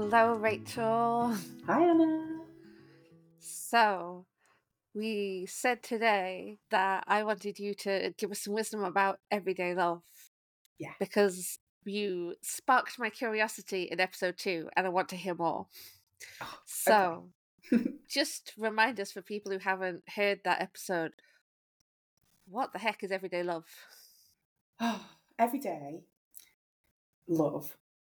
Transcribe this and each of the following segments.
Hello, Rachel. Hi, Anna. So, we said today that I wanted you to give us some wisdom about everyday love Yeah. because you sparked my curiosity in episode 2 and I want to hear more. Oh, So, just remind us for people who haven't heard that episode, what the heck is everyday love? Everyday love.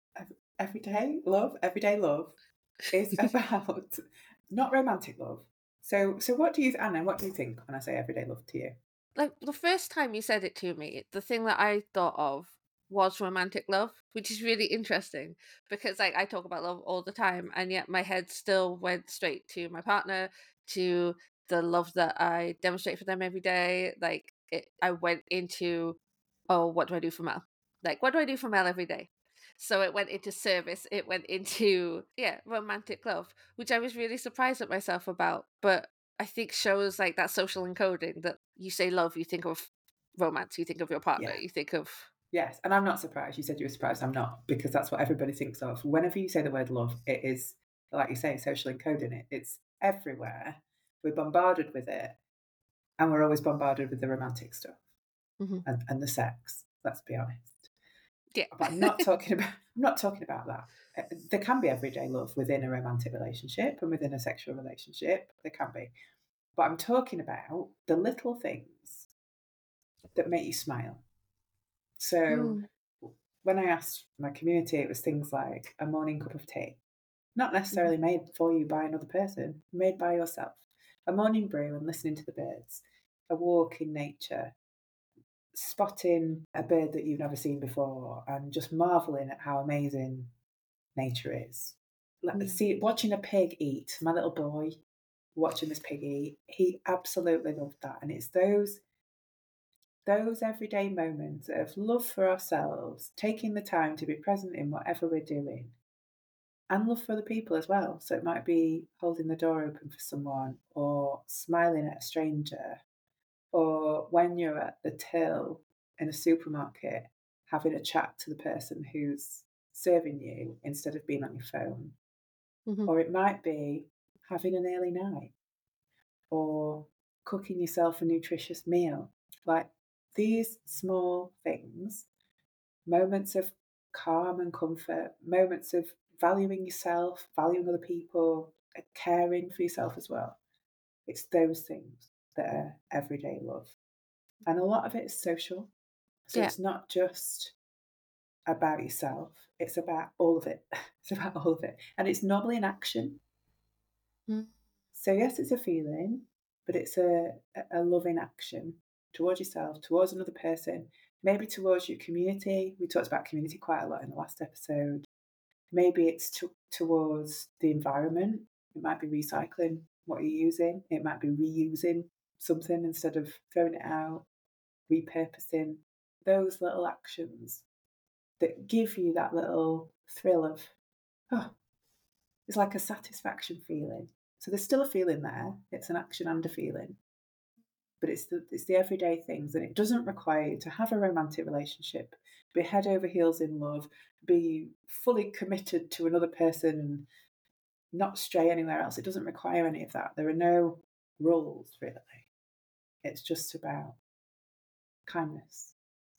Everyday love is about not romantic love. So what do you, Anna, what do you think when I say everyday love to you? Like, the first time you said it to me, the thing that I thought of was romantic love, which is really interesting because like I talk about love all the time and yet my head still went straight to my partner, to the love that I demonstrate for them every day. Like I went into, oh, what do I do for Mel? Like, what do I do for Mel every day? So it went into service, it went into, yeah, romantic love, which I was really surprised at myself about. But I think shows like that social encoding that you say love, you think of romance, you think of your partner, Yeah. you think of. Yes. And I'm not surprised. You said you were surprised. I'm not, because that's what everybody thinks of. Whenever you say the word love, it is, like you say, social encoding it. It's everywhere. We're bombarded with it. And we're always bombarded with the romantic stuff Mhm. and the sex. Let's be honest. Yeah. But I'm not talking about that. There can be everyday love within a romantic relationship and within a sexual relationship. There can be. But I'm talking about the little things that make you smile. So Mm. when I asked my community, it was things like a morning cup of tea, not Mhm. necessarily made for you by another person, made by yourself. A morning brew and listening to the birds, a walk in nature, spotting a bird that you've never seen before and just marveling at how amazing nature is. Mm. See, watching a pig eat, my little boy watching this pig eat, he absolutely loved that. And it's those everyday moments of love for ourselves, taking the time to be present in whatever we're doing, and love for other people as well. So it might be holding the door open for someone, or smiling at a stranger, or when you're at the till in a supermarket, having a chat to the person who's serving you instead of being on your phone. Mhm. Or it might be having an early night or cooking yourself a nutritious meal. Like these small things, moments of calm and comfort, moments of valuing yourself, valuing other people, caring for yourself as well. It's those things that are everyday love. And a lot of it is social. So Yeah. it's not just about yourself, it's about all of it. It's about all of it. And it's normally an action. Mm. So yes, it's a feeling, but it's a loving action towards yourself, towards another person, maybe towards your community. We talked about community quite a lot in the last episode. Maybe it's towards the environment. It might be recycling what you're using. It might be reusing something instead of throwing it out, repurposing. Those little actions that give you that little thrill of, oh, it's like a satisfaction feeling. So there's still a feeling there. It's an action and a feeling. But it's the everyday things, and it doesn't require you to have a romantic relationship, be head over heels in love, be fully committed to another person, and not stray anywhere else. It doesn't require any of that. There are no rules really. It's just about kindness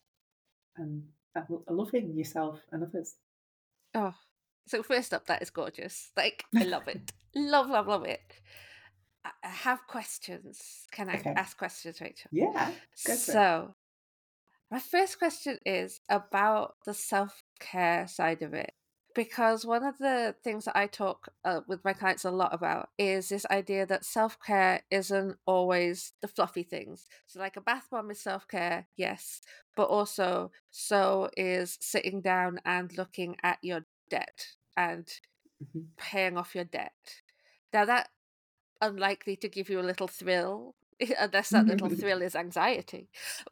and loving yourself and others. Oh, so first up, that is gorgeous. Like, I love it. Love, love, love it. I have questions. Can I Okay. ask questions, Rachel? Yeah, go for it. So, my first question is about the self care side of it. Because one of the things that I talk with my clients a lot about is this idea that self care isn't always the fluffy things. So, like a bath bomb is self care, yes, but also so is sitting down and looking at your debt and Mhm. paying off your debt. Now, that unlikely to give you a little thrill, unless that little thrill is anxiety.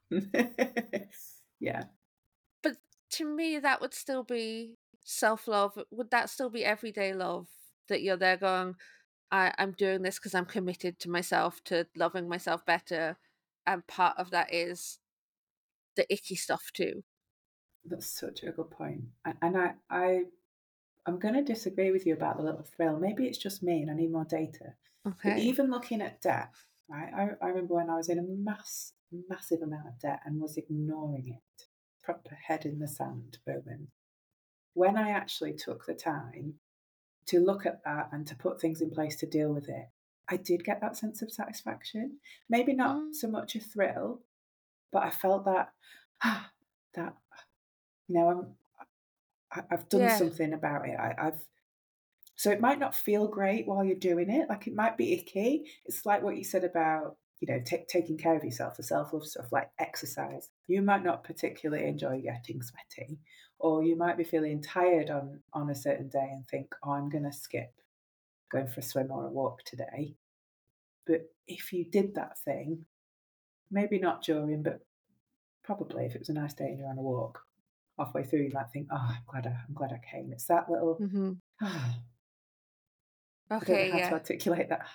Yeah. But to me, that would still be self love. Would that still be everyday love? That you're there going, I'm doing this because I'm committed to myself, to loving myself better. And part of that is the icky stuff too. That's such a good point. And I I'm going to disagree with you about the little thrill. Maybe it's just me and I need more data. But Okay. even looking at debt, right? I remember when I was in a massive amount of debt and was ignoring it, proper head in the sand moment. When I actually took the time to look at that and to put things in place to deal with it, I did get that sense of satisfaction. Maybe not Mm, so much a thrill, but I felt that, ah, that, you know, I've done yeah. something about it. I've So it might not feel great while you're doing it, like, it might be icky. It's like what you said about, taking care of yourself, the self-love stuff, like exercise. You might not particularly enjoy getting sweaty, or you might be feeling tired on a certain day and think, "Oh, I'm gonna skip going for a swim or a walk today." But if you did that thing, maybe not during, but probably if it was a nice day and you're on a walk, halfway through, you might think, "Oh, I'm glad I came." It's that little, Mhm. I don't know Okay, how to yeah. articulate that.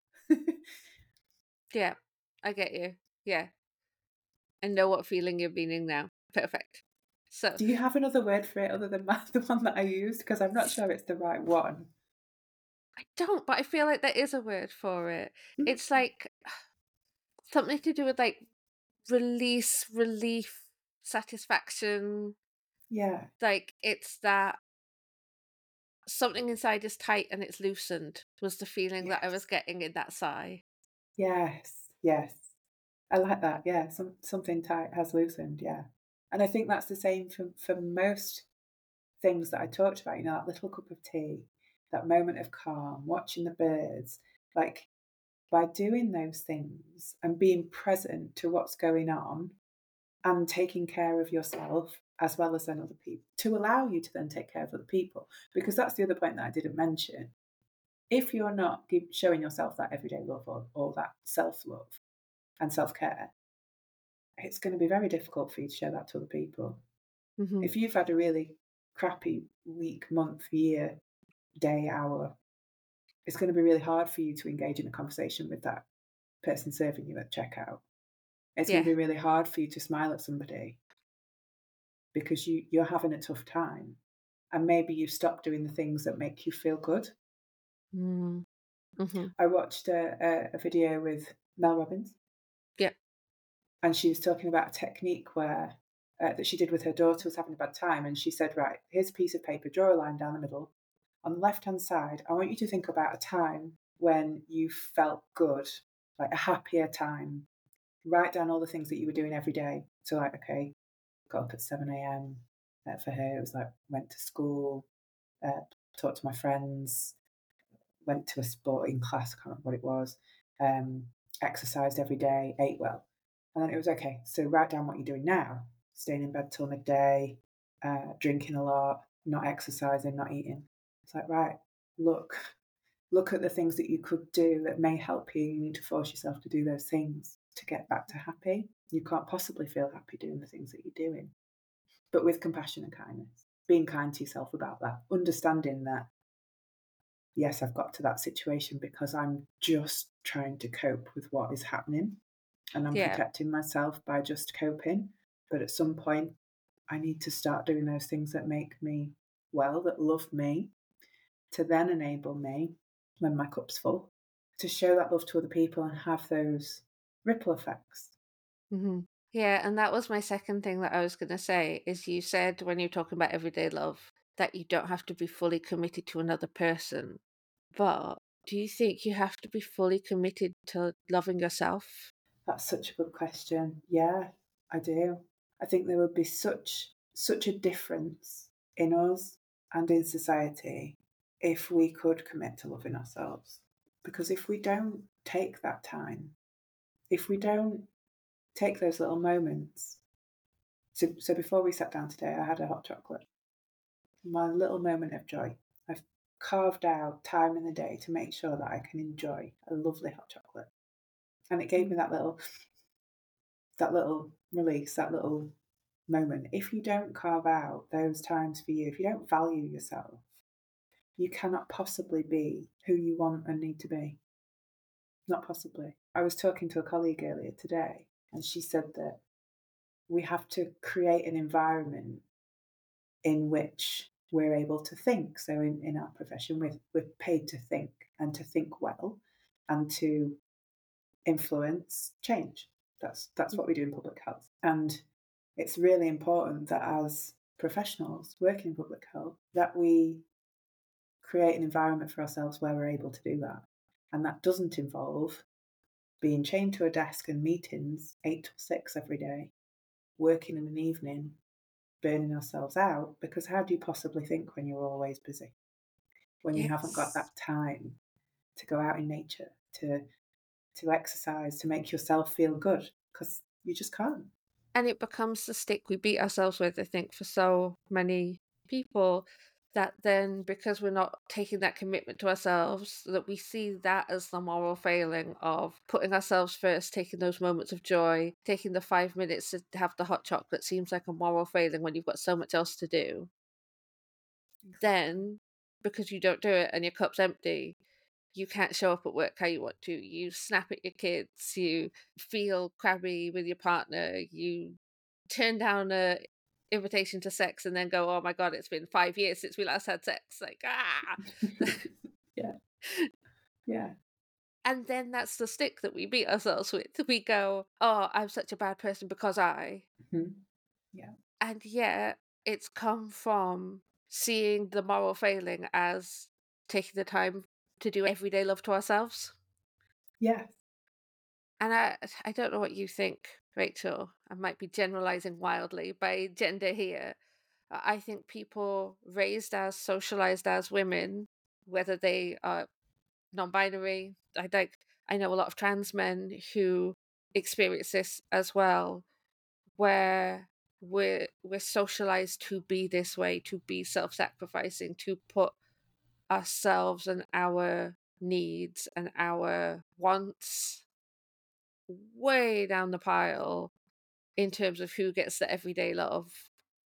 Yeah. I get you. Yeah. I know what feeling you're meaning now. Perfect. So, Do you have another word for it other than the one that I used? Because I'm not sure it's the right one. I don't, but I feel like there is a word for it. Mm, It's like something to do with like release, relief, satisfaction. yeah, Like it's that something inside is tight and it's loosened was the feeling that I was yes, getting in that sigh. yes, yes. I like that, yeah, something tight has loosened, yeah. And I think that's the same for most things that I talked about, that little cup of tea, that moment of calm, watching the birds, like, by doing those things and being present to what's going on and taking care of yourself as well as then other people to allow you to then take care of other people. Because that's the other point that I didn't mention. If you're not showing yourself that everyday love or that self love and self care, it's going to be very difficult for you to show that to other people. Mhm. If you've had a really crappy week, month, year, day, hour, it's going to be really hard for you to engage in a conversation with that person serving you at checkout. It's going Yeah. to be really hard for you to smile at somebody because you're having a tough time. And maybe you've stopped doing the things that make you feel good. Mm. Mhm. I watched a video with Mel Robbins, Yeah. and she was talking about a technique where that she did with her daughter was having a bad time, and she said, "Right, here's a piece of paper, draw a line down the middle. On the left-hand side, I want you to think about a time when you felt good, like a happier time. Write down all the things that you were doing every day. So, like, okay, got up at 7 a.m. For her, it was like went to school, uh, talked to my friends, went to a sporting class, I can't remember what it was, um, exercised every day, ate well. And then it was okay, so write down what you're doing now, staying in bed till midday, drinking a lot, not exercising, not eating. It's like, right, look, look at the things that you could do that may help you. You need to force yourself to do those things to get back to happy. You can't possibly feel happy doing the things that you're doing, but with compassion and kindness, being kind to yourself about that, understanding that yes, I've got to that situation because I'm just trying to cope with what is happening and I'm Yeah. protecting myself by just coping. But at some point, I need to start doing those things that make me well, that love me, to then enable me, when my cup's full, to show that love to other people and have those ripple effects. Mhm. Yeah, and that was my second thing that I was gonna say, is you said when you're talking about everyday love, that you don't have to be fully committed to another person. But do you think you have to be fully committed to loving yourself? That's such a good question. Yeah, I do. I think there would be such a difference in us and in society if we could commit to loving ourselves. Because if we don't take that time, if we don't take those little moments. So before we sat down today, I had a hot chocolate. My little moment of joy. I've carved out time in the day to make sure that I can enjoy a lovely hot chocolate. And it gave me Mm. that little release, that little moment. If you don't carve out those times for you, if you don't value yourself, you cannot possibly be who you want and need to be. Not possibly. I was talking to a colleague earlier today, and she said that we have to create an environment in which we're able to think. So in our profession, we're paid to think and to think well and to influence change. That's what we do in public health. And it's really important that as professionals working in public health, that we create an environment for ourselves where we're able to do that. And that doesn't involve being chained to a desk and meetings 8 till 6 every day, working in an evening, burning ourselves out, because how do you possibly think when you're always busy? When you haven't got Yes. that time to go out in nature, to exercise, to make yourself feel good, because you just can't. And it becomes the stick we beat ourselves with, I think, for so many people, that then because we're not taking that commitment to ourselves, that we see that as the moral failing of putting ourselves first, taking those moments of joy, taking the 5 minutes to have the hot chocolate seems like a moral failing when you've got so much else to do. Exactly. Then, because you don't do it and your cup's empty, you can't show up at work how you want to. You snap at your kids, you feel crabby with your partner, you turn down a invitation to sex and then go, "Oh my god, it's been 5 years since we last had sex." Like, ah. Yeah, yeah. And then that's the stick that we beat ourselves with. We go, "Oh, I'm such a bad person because I." Mhm. Yeah. And yet it's come from seeing the moral failing as taking the time to do everyday love to ourselves. Yes. And I don't know what you think, Rachel. I might be generalizing wildly by gender here. I think people raised as, socialized as women, whether they are non-binary, I know a lot of trans men who experience this as well, where we're socialized to be this way, to be self-sacrificing, to put ourselves and our needs and our wants way down the pile in terms of who gets the everyday love,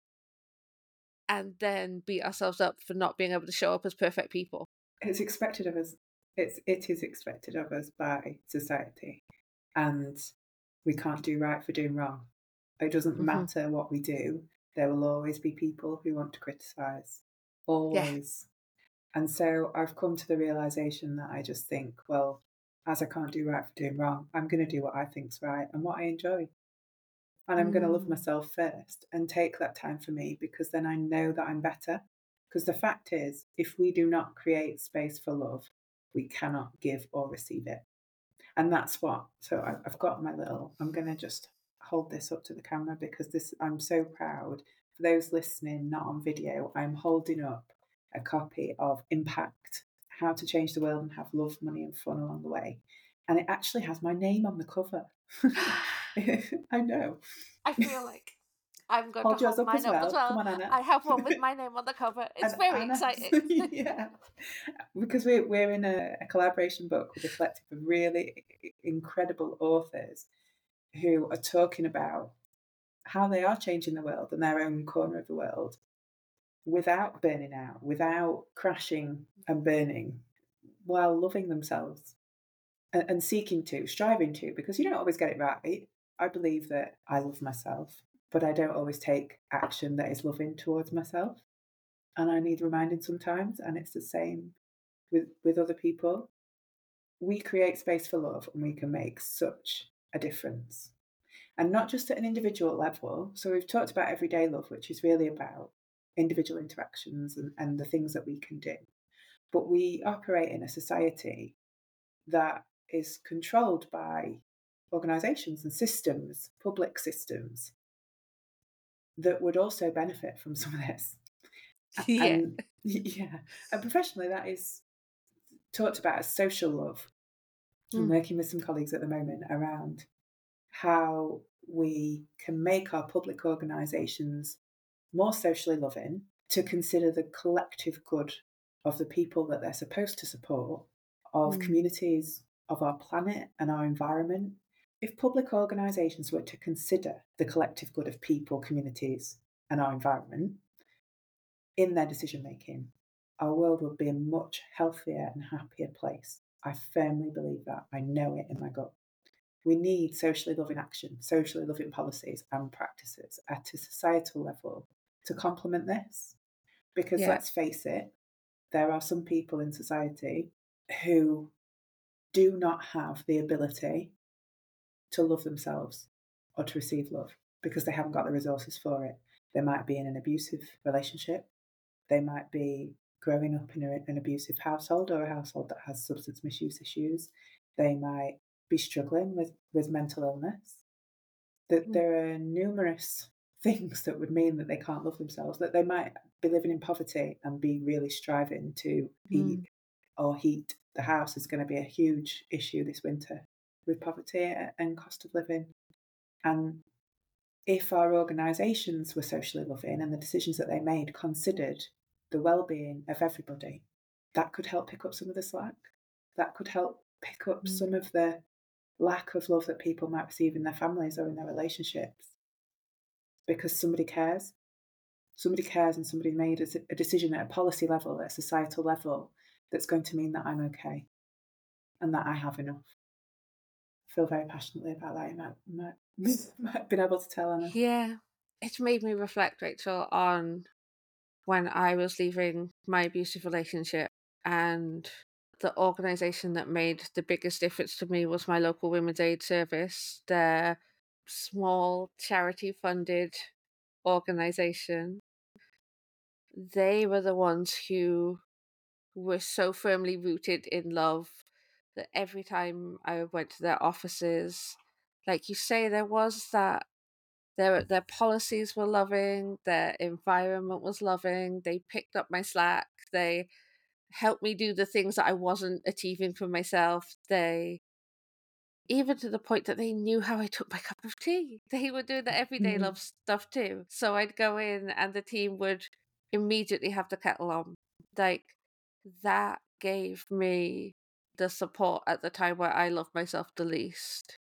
and then beat ourselves up for not being able to show up as perfect people. It's expected of us. It is expected of us by society, and we can't do right for doing wrong. It doesn't Hmm. matter what we do, there will always be people who want to criticize. Yeah. Always. And so I've come to the realization that I just think, well, as I can't do right for doing wrong, I'm going to do what I think's right and what I enjoy. And I'm going to love Mm. myself first and take that time for me, because then I know that I'm better. Because the fact is, if we do not create space for love, we cannot give or receive it. And that's what, so I've got my little, I'm going to just hold this up to the camera because this, I'm so proud. For those listening, not on video, I'm holding up a copy of Impact: How to Change the World and Have Love, Money and Fun Along the Way. And it actually has my name on the cover. I know. I feel like I'm going to Hold yours hold up mine as up as well. Come well. on, Anna. I have one with my name on the cover. It's And very Anna, exciting. yeah, because we're in a collaboration book with a collective of really incredible authors who are talking about how they are changing the world and their own corner of the world without burning out, without crashing and burning, while loving themselves and seeking to, striving to, because you don't always get it right. I believe that I love myself, but I don't always take action that is loving towards myself. And I need reminding sometimes, and it's the same with other people. We create space for love and we can make such a difference. And not just at an individual level. So we've talked about everyday love, which is really about individual interactions and the things that we can do. But we operate in a society that is controlled by organizations and systems, public systems, that would also benefit from some of this. Yeah. And yeah, and professionally, that is talked about as social love. I'm Mm. working with some colleagues at the moment around how we can make our public organisations more socially loving, to consider the collective good of the people that they're supposed to support, of Mm. communities, of our planet and our environment. If public organisations were to consider the collective good of people, communities, and our environment in their decision making, our world would be a much healthier and happier place. I firmly believe that. I know it in my gut. We need socially loving action, socially loving policies and practices at a societal level to complement this. Because Yeah. let's face it, there are some people in society who do not have the ability to love themselves or to receive love because they haven't got the resources for it. They might be in an abusive relationship. They might be growing up in an abusive household or a household that has substance misuse issues. They might be struggling with mental illness. That Mm, there are numerous things that would mean that they can't love themselves, that they might be living in poverty and be really striving to mm, heat. The house is going to be a huge issue this winter with poverty and cost of living. And if our organisations were socially loving and the decisions that they made considered the well-being of everybody, that could help pick up some of the slack. That could help pick up mm, some of the lack of love that people might receive in their families or in their relationships because somebody cares. Somebody cares and somebody made a decision at a policy level, at a societal level, that's going to mean that I'm okay and that I have enough. I feel very passionately about that. You might have been able to tell, Anna. yeah. It's made me reflect, Rachel, on when I was leaving my abusive relationship, and the organization that made the biggest difference to me was my local women's aid service. They're small charity funded organization. They were the ones who were so firmly rooted in love that every time I went to their offices, like you say, there was that their policies were loving, their environment was loving, they picked up my slack, they helped me do the things that I wasn't achieving for myself. They even to the point that they knew how I took my cup of tea. They were doing the everyday Mm, love stuff too. So I'd go in and the team would immediately have the kettle on. Like that gave me the support at the time where I loved myself the least.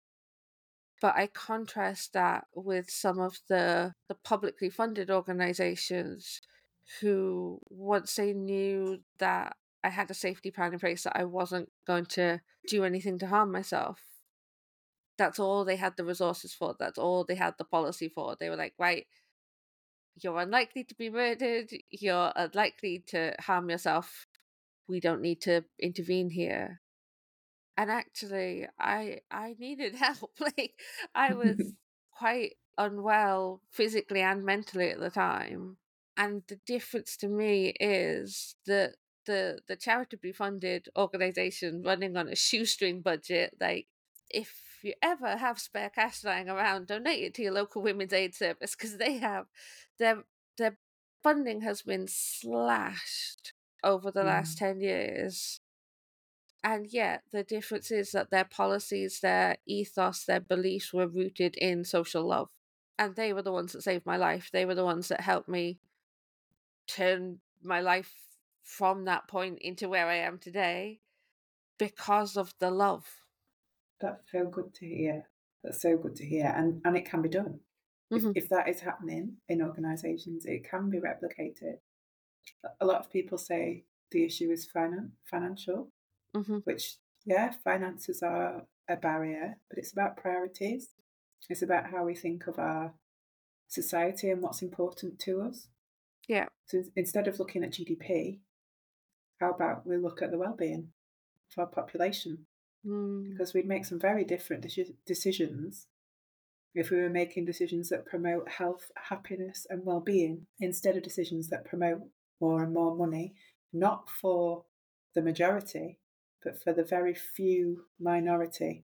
But I contrast that with some of the publicly funded organizations who, once they knew that I had a safety plan in place, that I wasn't going to do anything to harm myself, that's all they had the resources for. That's all they had the policy for. They were like, right, you're unlikely to be murdered. You're unlikely to harm yourself. We don't need to intervene here. And actually, I needed help. Like I was quite unwell physically and mentally at the time. And the difference to me is that the charitably funded organization running on a shoestring budget, like if you ever have spare cash lying around, donate it to your local women's aid service because they have their their funding has been slashed over the last mm, 10 years. And yet, the difference is that their policies, their ethos, their beliefs were rooted in social love. And they were the ones that saved my life. They were the ones that helped me turn my life from that point into where I am today because of the love. that's so good to hear. That's so good to hear. And it can be done. Hmm. If that is happening in organisations, it can be replicated. A lot of people say the issue is financial, Hmm. which, yeah, finances are a barrier, but it's about priorities. It's about how we think of our society and what's important to us. Yeah. So instead of looking at GDP, how about we look at the well-being of our population? Mm. Because we'd make some very different decisions if we were making decisions that promote health, happiness, and well-being instead of decisions that promote more and more money, not for the majority, but for the very few minority.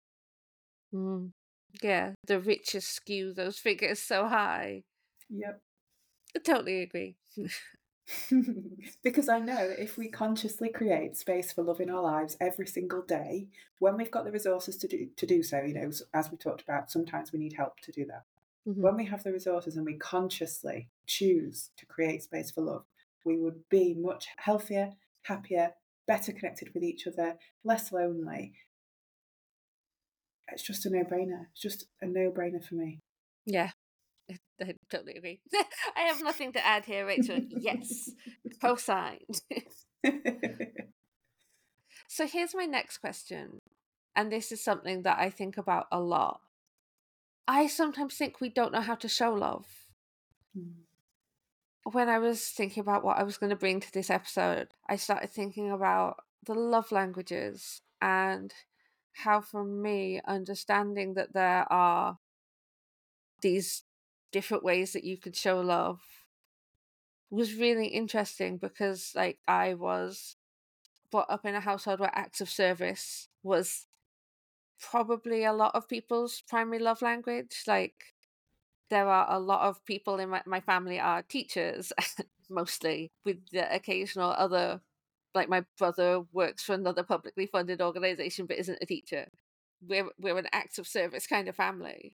Mm. Yeah. The riches skew those figures so high. Yep. I totally agree. Because I know if we consciously create space for love in our lives every single day, when we've got the resources to do so, as we talked about, sometimes we need help to do that. Hmm. When we have the resources and we consciously choose to create space for love, we would be much healthier, happier, better connected with each other, less lonely. It's just a no-brainer. It's just a no-brainer for me. Yeah. I totally agree. I have nothing to add here, Rachel. Yes. Co-signed. So here's my next question. And this is something that I think about a lot. I sometimes think we don't know how to show love. when I was thinking about what I was going to bring to this episode, I started thinking about the love languages and how, for me, understanding that there are these different ways that you could show love was really interesting because, like, I was brought up in a household where acts of service was probably a lot of people's primary love language. Like, there are a lot of people in my family are teachers, mostly, with the occasional other, like my brother works for another publicly funded organization but isn't a teacher. We're an acts of service kind of family.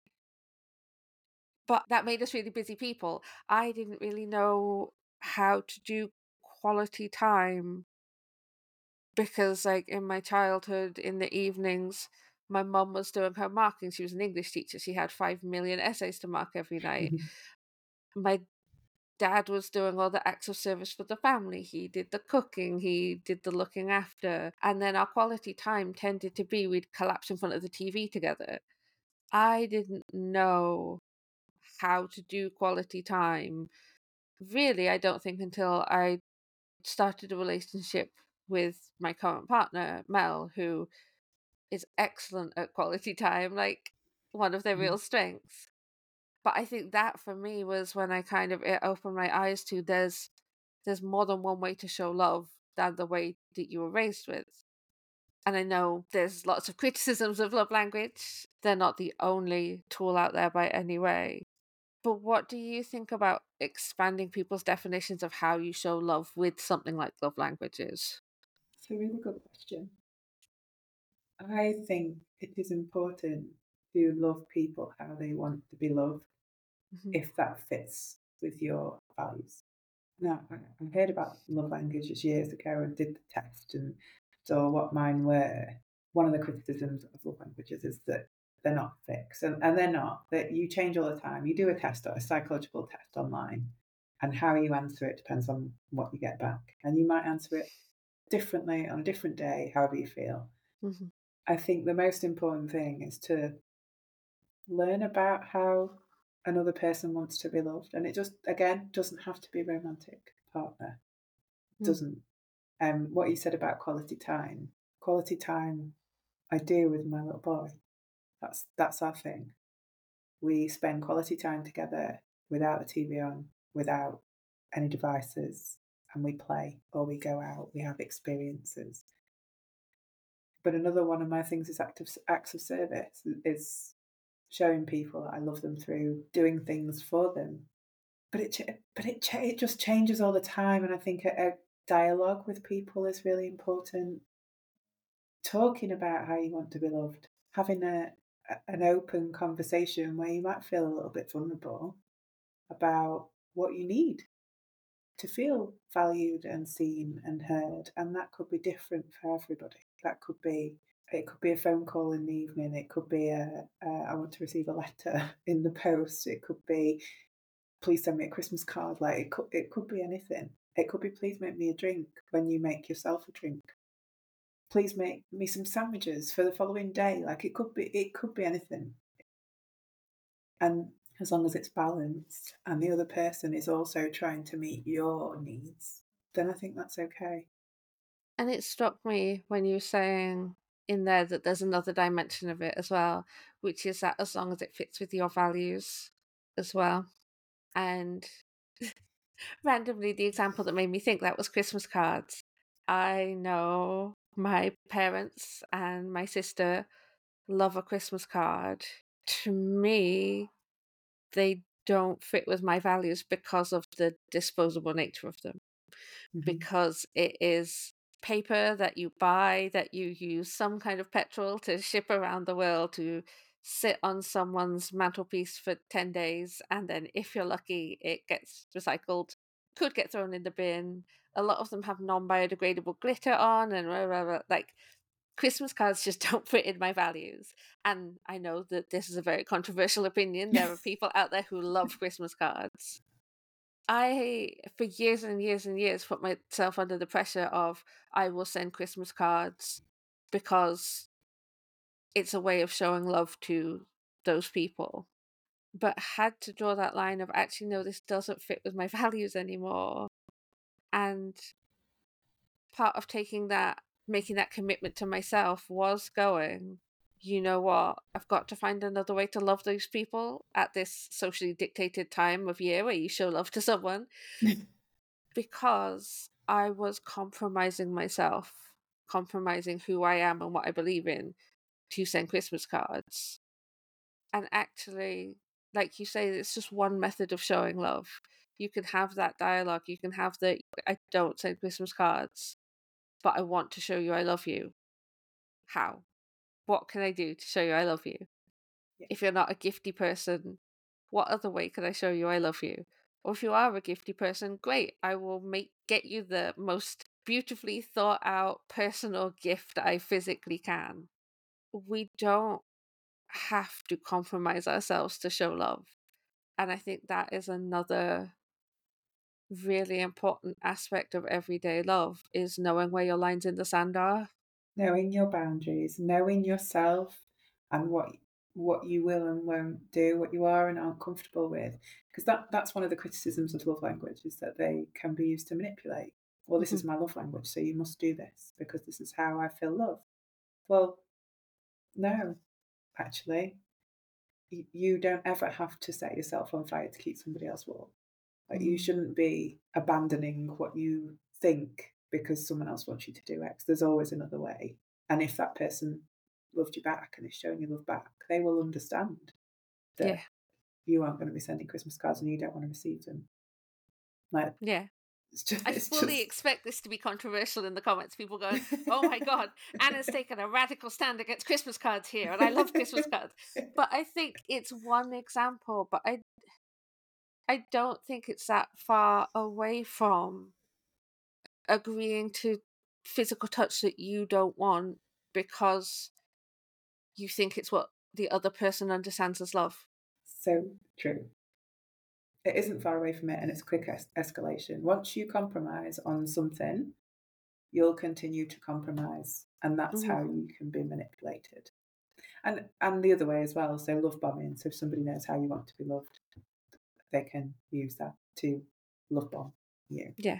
But that made us really busy people. I didn't really know how to do quality time because, like, in my childhood, in the evenings, my mum was doing her marking. She was an English teacher. She had 5 million essays to mark every night. My dad was doing all the acts of service for the family. He did the cooking, he did the looking after. And then our quality time tended to be we'd collapse in front of the TV together. I didn't know how to do quality time. Really, I don't think until I started a relationship with my current partner, Mel, who is excellent at quality time, like one of their real strengths. But I think that for me was when I kind of it opened my eyes to there's more than one way to show love than the way that you were raised with. And I know there's lots of criticisms of love language. They're not the only tool out there by any way. But what do you think about expanding people's definitions of how you show love with something like love languages? It's a really good question. I think it is important to love people how they want to be loved Mhm. if that fits with your values. Now, I heard about love languages years ago and did the test and saw what mine were. One of the criticisms of love languages is that they're not fixed, and they're not. That you change all the time. You do a test or a psychological test online, and how you answer it depends on what you get back. And you might answer it differently on a different day, however you feel. Mhm. I think the most important thing is to learn about how another person wants to be loved. And it just, again, doesn't have to be a romantic partner. Mm. Doesn't. What you said about quality time I do with my little boy. That's our thing. We spend quality time together without the TV on, without any devices, and we play or we go out, we have experiences. But another one of my things is acts of service, is showing people that I love them through doing things for them. It just changes all the time, and I think a dialogue with people is really important. Talking about how you want to be loved, having an open conversation where you might feel a little bit vulnerable about what you need to feel valued and seen and heard, and that could be different for everybody. It could be a phone call in the evening. It could be I want to receive a letter in the post. It could be please send me a Christmas card. Like it could be anything. It could be please make me a drink when you make yourself a drink. Please make me some sandwiches for the following day. Like it could be anything. And as long as it's balanced and the other person is also trying to meet your needs, then I think that's okay. And it struck me when you were saying in there that there's another dimension of it as well, which is that as long as it fits with your values as well. And randomly, the example that made me think that was Christmas cards. I know my parents and my sister love a Christmas card. To me, they don't fit with my values because of the disposable nature of them, Mhm. because it is paper that you buy, that you use some kind of petrol to ship around the world to sit on someone's mantelpiece for 10 days. And then, if you're lucky, it gets recycled, could get thrown in the bin. A lot of them have non biodegradable glitter on, and blah, blah, blah. Like, Christmas cards just don't fit in my values. And I know that this is a very controversial opinion. There are people out there who love Christmas cards. I, for years and years and years, put myself under the pressure of I will send Christmas cards because it's a way of showing love to those people. but had to draw that line of actually, no, this doesn't fit with my values anymore. And part of making that commitment to myself was going, you know what, I've got to find another way to love those people at this socially dictated time of year where you show love to someone, because I was compromising myself, compromising who I am and what I believe in to send Christmas cards. And actually, like you say, it's just one method of showing love. You can have that dialogue, you can have I don't send Christmas cards, but I want to show you I love you. How? What can I do to show you I love you? Yeah. If you're not a gifty person, what other way can I show you I love you? Or if you are a gifty person, great, I will get you the most beautifully thought out personal gift I physically can. We don't have to compromise ourselves to show love. And I think that is another really important aspect of everyday love, is knowing where your lines in the sand are. Knowing your boundaries, knowing yourself and what you will and won't do, what you are and aren't comfortable with. Because that's one of the criticisms of love language, is that they can be used to manipulate. Well, this Mhm. is my love language, so you must do this because this is how I feel love. Well, no, actually, you don't ever have to set yourself on fire to keep somebody else warm. Like, you Mm. shouldn't be abandoning what you think because someone else wants you to do X. There's always another way. And if that person loved you back and is showing you love back, they will understand Yeah. that you aren't going to be sending Christmas cards and you don't want to receive them. Like, Yeah. it's just, I it's fully just. expect this to be controversial in the comments. People going, "Oh my god, Anna's taken a radical stand against Christmas cards here, and I love Christmas cards." But I think it's one example, but I don't think it's that far away from agreeing to physical touch that you don't want because you think it's what the other person understands as love. So true. It isn't far away from it, and it's quick escalation. Once you compromise on something, you'll continue to compromise, and that's Mhm. how you can be manipulated. And the other way as well. So love bombing. So if somebody knows how you want to be loved, they can use that to love bomb you. Yeah.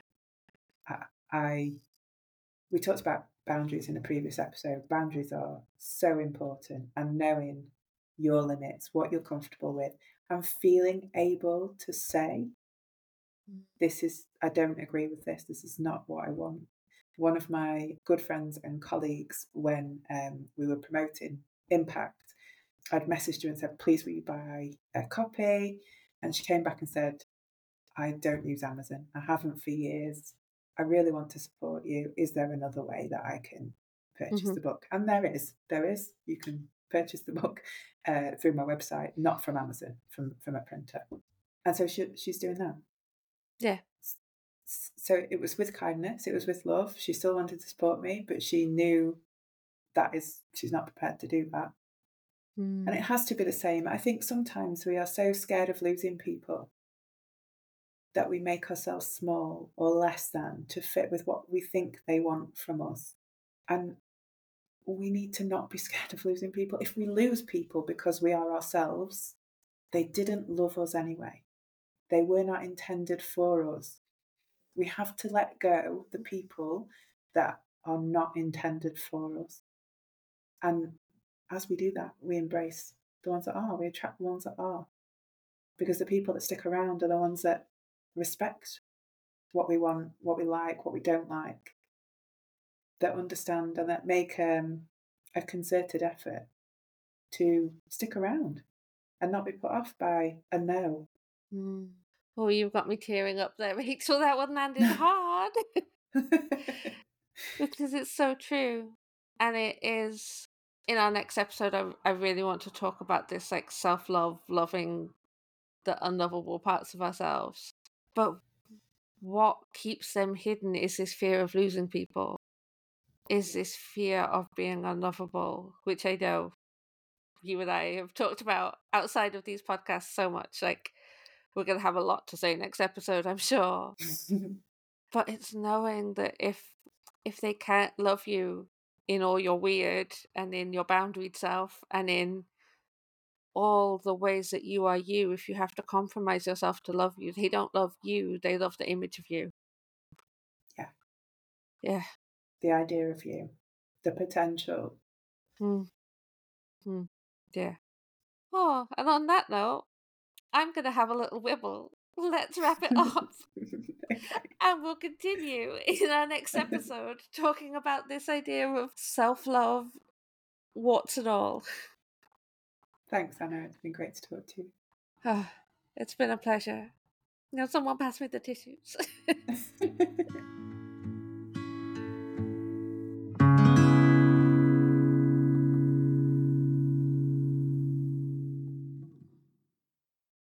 I we talked about boundaries in a previous episode. Boundaries are so important, and knowing your limits, what you're comfortable with, and feeling able to say, this is, I don't agree with this. This is not what I want. One of my good friends and colleagues, when we were promoting Impact, I'd messaged her and said, please will you buy a copy? And she came back and said, I don't use Amazon. I haven't for years. I really want to support you. Is there another way that I can purchase Mhm. the book? And there is. There is. You can purchase the book through my website, not from Amazon, from a printer. And so she's doing that. Yeah. So it was with kindness, it was with love. She still wanted to support me, but she knew she's not prepared to do that. And it Mm. has to be the same. I think sometimes we are so scared of losing people that we make ourselves small or less than to fit with what we think they want from us. And we need to not be scared of losing people. If we lose people because we are ourselves, they didn't love us anyway. They were not intended for us. We have to let go the people that are not intended for us. And as we do that, we embrace the ones that are, we attract the ones that are. Because the people that stick around are the ones that respect what we want, what we like, what we don't like, that understand and that make a concerted effort to stick around and not be put off by a no. Mm. Oh, you've got me tearing up there, Rachel. That one landed hard because it's so true. And it is, in our next episode, I really want to talk about this, like, self love, loving the unlovable parts of ourselves. But what keeps them hidden is this fear of losing people, is Yeah. this fear of being unlovable, which I know you and I have talked about outside of these podcasts so much. Like, we're going to have a lot to say next episode, I'm sure. But it's knowing that if they can't love you in all your weird and in your boundaried self and in all the ways that you are you if you have to compromise yourself to love you. They don't love you, they love the image of you. Yeah. Yeah. The idea of you, the potential. Mm, mm, yeah. Oh, and on that note, I'm going to have a little wibble. Let's wrap it up. Okay. And we'll continue in our next episode talking about this idea of self love, warts and all. Thanks, Anna. It's been great to talk to Ah, it's been a pleasure. Now, someone pass me the tissues. you.